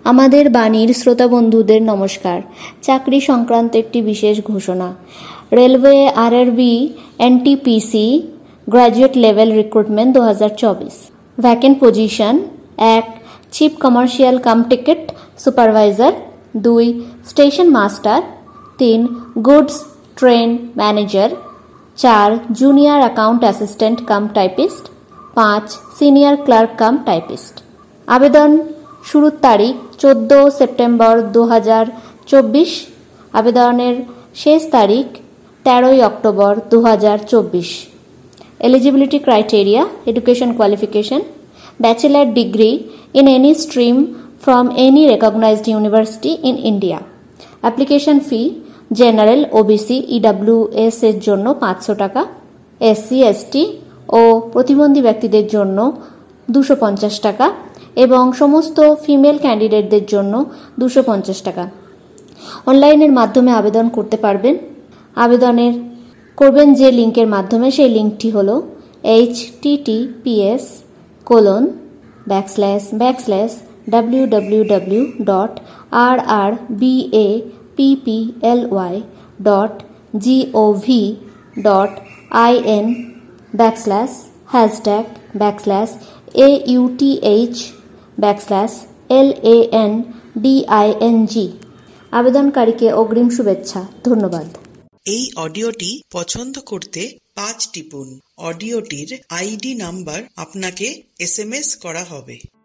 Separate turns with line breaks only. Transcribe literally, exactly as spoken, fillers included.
আমাদের বাণীর শ্রোতা বন্ধুদের নমস্কার। চাকরি সংক্রান্ত একটি বিশেষ ঘোষণা। Railway RRB NTPC graduate level recruitment দু হাজার চব্বিশ। ভ্যাকেন্ট পজিশন: এক chief commercial cum ticket supervisor, দুই স্টেশন মাস্টার, তিন গুডস ট্রেন ম্যানেজার, চার junior account assistant cum typist, পাঁচ সিনিয়র ক্লার্ক কাম টাইপিস্ট। আবেদন শুরুর তারিখ চোদ্দো সেপ্টেম্বর দু হাজার চব্বিশ। আবেদনের শেষ তারিখ তেরোই অক্টোবর দু হাজার চব্বিশ। Eligibility criteria: education qualification bachelor degree in any stream from any recognized university in India. Application fee: general, OBC, EWS এর জন্য পাঁচশো টাকা, এসসি এসটি ও প্রতিবন্ধী ব্যক্তিদের জন্য দুশো পঞ্চাশ টাকা এবং সমস্ত ফিমেল ক্যান্ডিডেটদের জন্য দুশো পঞ্চাশ টাকা। অনলাইনের মাধ্যমে আবেদন করতে পারবেন। আবেদনের করবেন যে লিঙ্কের মাধ্যমে, সেই লিঙ্কটি হল H T T P S colon backslash backslash W W W dot R R B A P P L Y dot G O V dot I N backslash hashtag backslash A U T H backslash L A N D I N G. আবেদনকারীকে অগ্রিম শুভেচ্ছা। ধন্যবাদ।
এই অডিওটি পছন্দ করতে পাঁচ টিপুন। অডিওটির আইডি নাম্বার আপনাকে এস এম এস করা হবে।